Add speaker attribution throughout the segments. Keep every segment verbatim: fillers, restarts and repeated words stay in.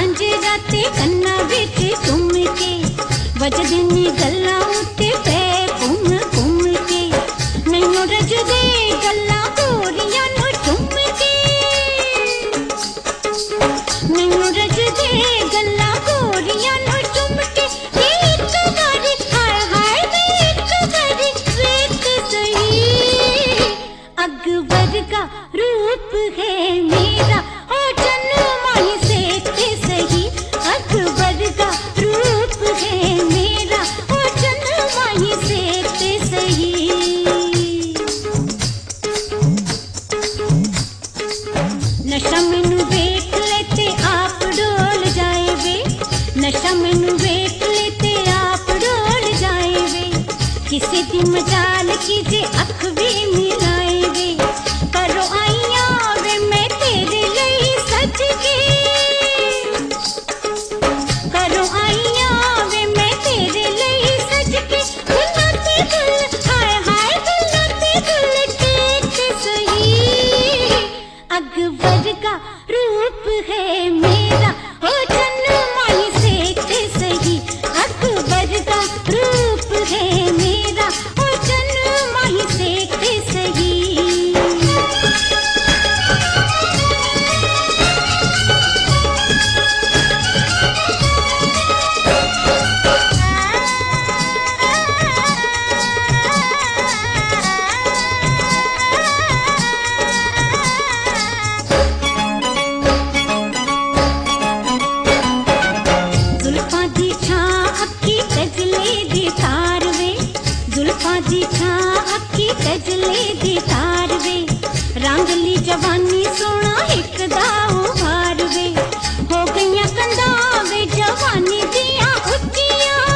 Speaker 1: झांझरा ते कन्ना बिच चुम के वजदे नी गल्लां उत्ते पै घुम घुम के मैनू रजदे गल्लां गोरियां नू चुम के मैनू रजदे गल्लां गोरियां नू चुम के एक बारी हाय हाय एक बारी वेख सही अग वर्गा रूप है मेरा ओ जन्नू माही सेकते सही अग वर्गा रूप है मेरा ओ जन्नू माही सेकते सही नशा मैनू वेख लेते आप डोल जाए वे नशा मैनू वेख लेते आप डोल जाए वे किसी दी मजाल कीजे अख भी मिलाए वे करो आइया वे मैं तेरे लिए सज के करो आइया वे मैं तेरे लिए सज के गुलाबी गुल हाय हाय गुलाबी गुल टेक सही अग वर्गा रूप है मेरा ओ जन्नू माही सेकते सही अग वर्गा रूप है मेरा ओ जन्नू माही सेकते सही जुल्फां दी छां अक्की कजले दी तार वे जुल्फां दी छां अक्की कजले दी तार वे रंगली जवानी सोना एक दा उभार वे हो गईयां कंधा वे जवानी दियां उच्चियां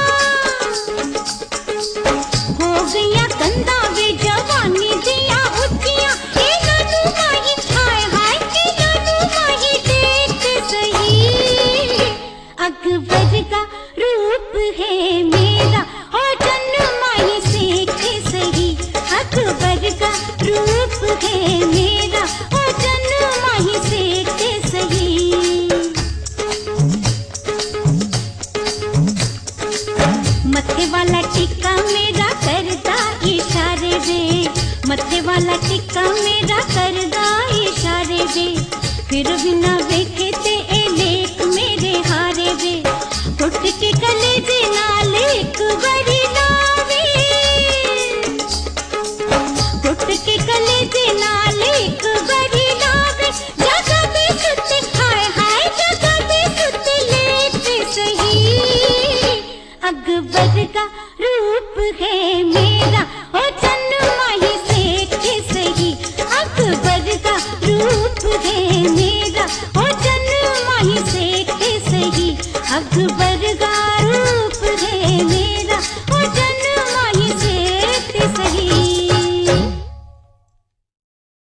Speaker 1: हो गईयां कंधा वे जवानी दियां उच्चियां इन्हां नू माही हाय हाय इन्हां नू माही देख सही अग वर्गा रूप है मेरा ओ जन्नू माही सेकते सही अग वर्गा रूप है मेरा ओ जन्नू माही सेकते सही मथे वाला टिक्का मेरा करदा इशारे वे मथे वाला टिक्का मेरा करदा इशारे वे फिर भी ना वेखे ते ए लेख मेरे हारे वे टुट के कलेजे नाल एक बारी लावे टुट के कलेजे नाल एक बारी लावे जगह भी सुते हाय हाय जगह भी सुते लेते सही अग वर्गा रूप है मेरा ओ जन्नू माही सेकते सही अग वर्गा रूप है मेरा ओ जन्नू माही सेकते सही अग वर्गा रूप है मेरा